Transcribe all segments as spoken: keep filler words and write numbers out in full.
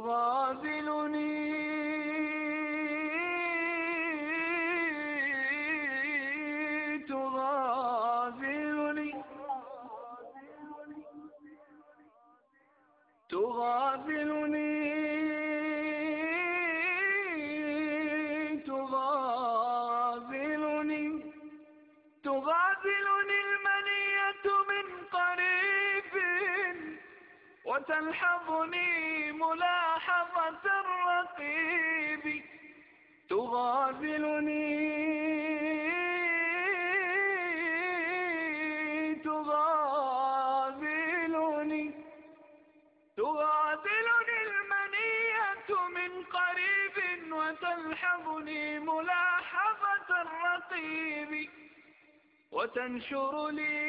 تغازلني تغازلني تغازلني تغازلني تغازلني المنية من قريب وتلحظني ملاحظة الرقيب تغازلني تغازلني تغازلني المنية من قريب وتلحظني ملاحظة الرقيب وتنشر لي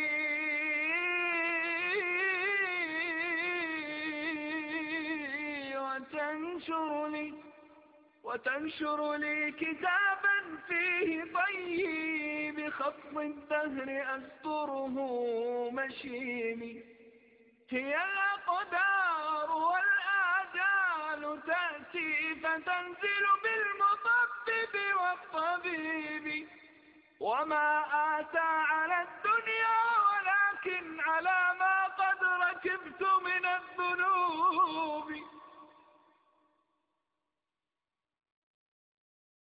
وتنشر لي وتنشر لي كتابا فيه طيي بخط الدهر أستره مشيمي. هي الأقدار والآجال تأتي فتنزل بالمطبب والطبيب وما آتى